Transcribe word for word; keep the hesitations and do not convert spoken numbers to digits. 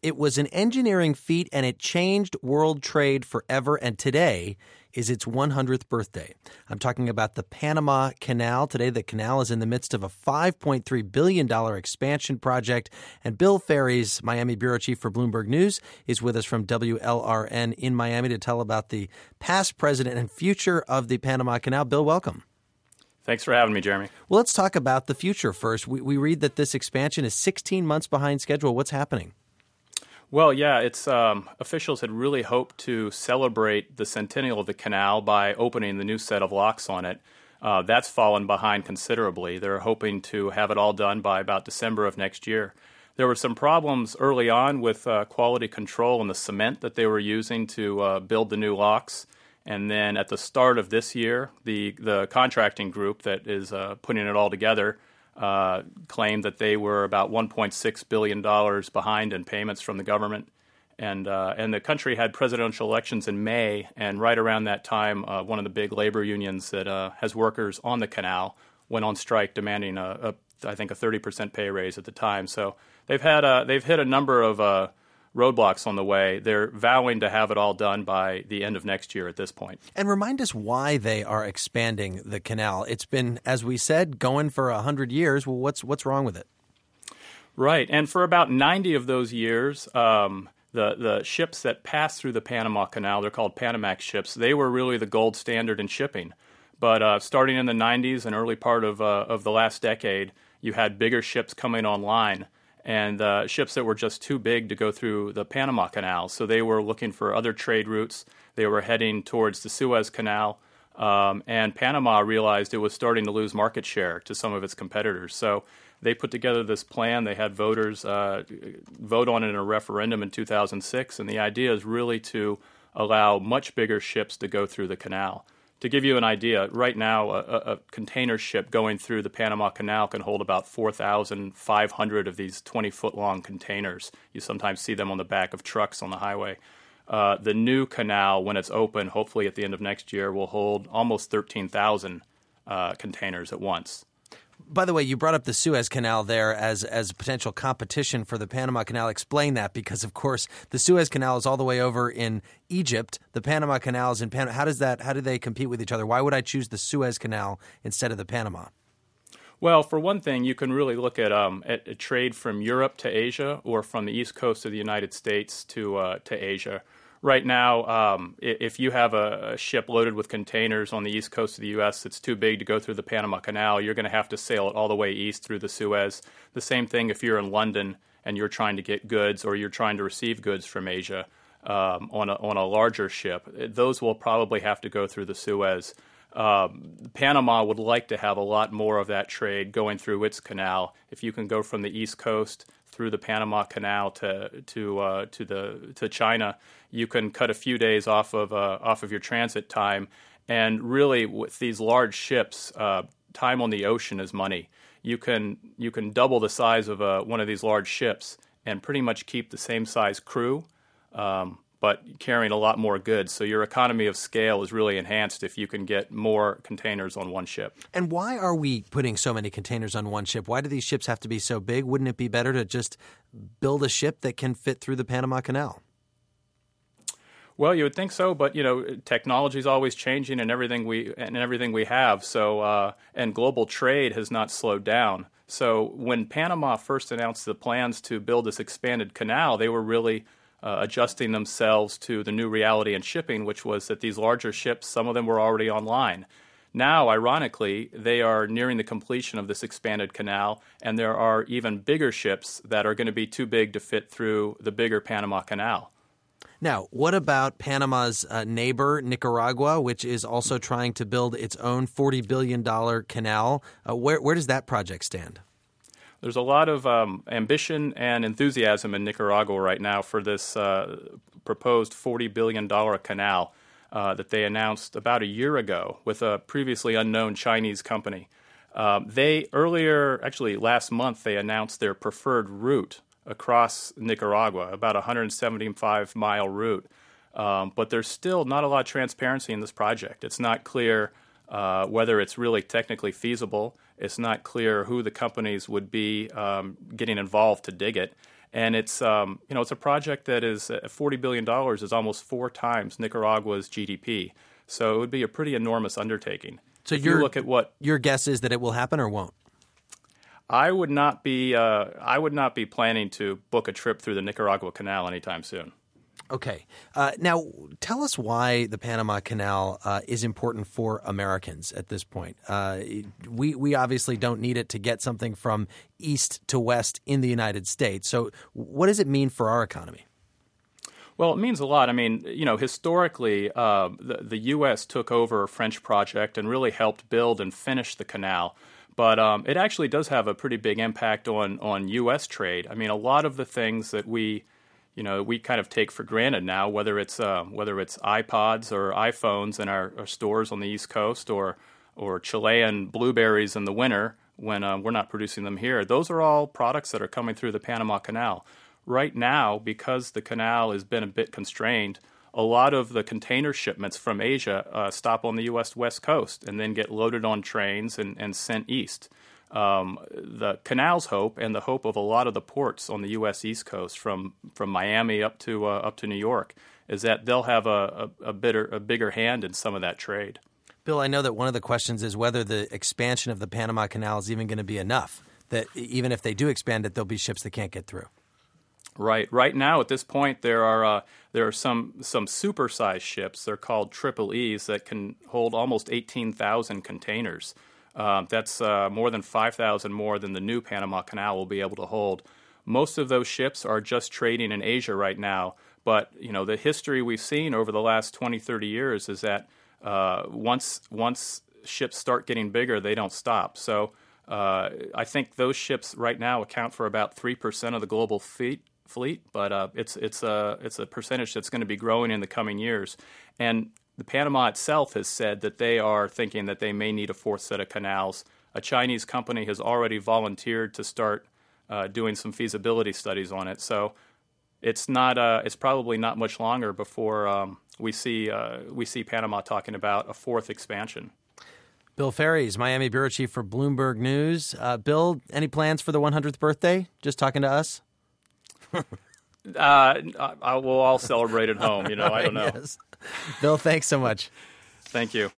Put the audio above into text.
It was an engineering feat, and it changed world trade forever, and today is its one hundredth birthday. I'm talking about the Panama Canal. Today, the canal is in the midst of a five point three billion dollars expansion project, and Bill Ferries, Miami bureau chief for Bloomberg News, is with us from W L R N in Miami to tell about the past, present, and future of the Panama Canal. Bill, welcome. Thanks for having me, Jeremy. Well, let's talk about the future first. We, we read that this expansion is sixteen months behind schedule. What's happening? Well, yeah, it's um, officials had really hoped to celebrate the centennial of the canal by opening the new set of locks on it. Uh, that's fallen behind considerably. They're hoping to have it all done by about December of next year. There were some problems early on with uh, quality control and the cement that they were using to uh, build the new locks. And then at the start of this year, the, the contracting group that is uh, putting it all together Uh, claimed that they were about one point six billion dollars behind in payments from the government. And uh, and the country had presidential elections in May, and right around that time, uh, one of the big labor unions that uh, has workers on the canal went on strike demanding, a, a, I think, a thirty percent pay raise at the time. So they've had a, they've hit a number of uh, roadblocks on the way. They're vowing to have it all done by the end of next year at this point. And remind us why they are expanding the canal. It's been, as we said, going for one hundred years. Well, what's what's wrong with it? Right. And for about ninety of those years, um, the, the ships that passed through the Panama Canal, they're called Panamax ships, they were really the gold standard in shipping. But uh, starting in the nineties and early part of, uh, of the last decade, you had bigger ships coming online, and uh, ships that were just too big to go through the Panama Canal. So they were looking for other trade routes. They were heading towards the Suez Canal, um, and Panama realized it was starting to lose market share to some of its competitors. So they put together this plan. They had voters uh, vote on it in a referendum in two thousand six, and the idea is really to allow much bigger ships to go through the canal. To give you an idea, right now, a, a container ship going through the Panama Canal can hold about four thousand five hundred of these twenty-foot-long containers. You sometimes see them on the back of trucks on the highway. Uh, the new canal, when it's open, hopefully at the end of next year, will hold almost thirteen thousand uh, containers at once. By the way, you brought up the Suez Canal there as as potential competition for the Panama Canal. Explain that, because, of course, the Suez Canal is all the way over in Egypt. The Panama Canal is in Panama. How does that? How do they compete with each other? Why would I choose the Suez Canal instead of the Panama? Well, for one thing, you can really look at um, at, at trade from Europe to Asia, or from the East Coast of the United States to uh, to Asia. Right now, um, if you have a, a ship loaded with containers on the east coast of the U S that's too big to go through the Panama Canal, you're going to have to sail it all the way east through the Suez. The same thing if you're in London and you're trying to get goods, or you're trying to receive goods from Asia um, on, a, on a larger ship. Those will probably have to go through the Suez. Um, Panama would like to have a lot more of that trade going through its canal. If you can go from the East Coast through the Panama Canal to to uh, to the to China, you can cut a few days off of uh, off of your transit time. And really, with these large ships, uh, time on the ocean is money. You can you can double the size of uh, one of these large ships and pretty much keep the same size crew, um, but carrying a lot more goods. So your economy of scale is really enhanced if you can get more containers on one ship. And why are we putting so many containers on one ship? Why do these ships have to be so big? Wouldn't it be better to just build a ship that can fit through the Panama Canal? Well, you would think so, but you know, technology is always changing, and everything we and everything we have. So, uh, and global trade has not slowed down. So, when Panama first announced the plans to build this expanded canal, they were really uh, adjusting themselves to the new reality in shipping, which was that these larger ships, some of them were already online. Now, ironically, they are nearing the completion of this expanded canal, and there are even bigger ships that are going to be too big to fit through the bigger Panama Canal. Now, what about Panama's uh, neighbor, Nicaragua, which is also trying to build its own forty billion dollars canal? Uh, where, where does that project stand? There's a lot of um, ambition and enthusiasm in Nicaragua right now for this uh, proposed forty billion dollars canal uh, that they announced about a year ago with a previously unknown Chinese company. Um, they earlier, actually last month, they announced their preferred route across Nicaragua, about a one hundred seventy-five mile route. Um, but there's still not a lot of transparency in this project. It's not clear uh, whether it's really technically feasible. It's not clear who the companies would be um, getting involved to dig it. And it's um, you know it's a project that is uh, forty billion dollars is almost four times Nicaragua's G D P. So it would be a pretty enormous undertaking. So if your you look at what your guess is that it will happen or won't? I would not be uh, I would not be planning to book a trip through the Nicaragua Canal anytime soon. Okay. Uh, now, tell us why the Panama Canal uh, is important for Americans at this point. Uh, we we obviously don't need it to get something from east to west in the United States. So what does it mean for our economy? Well, it means a lot. I mean, you know, historically, uh, the, the U S took over a French project and really helped build and finish the canal. But um, it actually does have a pretty big impact on, on U S trade. I mean, a lot of the things that we You know, we kind of take for granted now, whether it's uh, whether it's iPods or iPhones in our, our stores on the East Coast, or or Chilean blueberries in the winter when uh, we're not producing them here. Those are all products that are coming through the Panama Canal. Right now, because the canal has been a bit constrained, a lot of the container shipments from Asia uh, stop on the U S West Coast and then get loaded on trains and, and sent east. Um, the canal's hope, and the hope of a lot of the ports on the U S East Coast, from, from Miami up to uh, up to New York, is that they'll have a, a, a, bitter, a bigger hand in some of that trade. Bill, I know that one of the questions is whether the expansion of the Panama Canal is even going to be enough, that even if they do expand it, there'll be ships that can't get through. Right. Right now, at this point, there are uh, there are some some super-sized ships. They're called Triple E's that can hold almost eighteen thousand containers. Uh, that's uh, more than five thousand more than the new Panama Canal will be able to hold. Most of those ships are just trading in Asia right now. But, you know, the history we've seen over the last twenty, thirty years is that uh, once once ships start getting bigger, they don't stop. So uh, I think those ships right now account for about three percent of the global fleet. fleet but uh, it's, it's, a, it's a percentage that's going to be growing in the coming years. And the Panama itself has said that they are thinking that they may need a fourth set of canals. A Chinese company has already volunteered to start uh, doing some feasibility studies on it. So it's not. Uh, it's probably not much longer before um, we see uh, we see Panama talking about a fourth expansion. Bill Ferries, Miami bureau chief for Bloomberg News. Uh, Bill, any plans for the one hundredth birthday? Just talking to us? uh, I, we'll all celebrate at home. You know, I don't know. Yes. Bill, thanks so much. Thank you.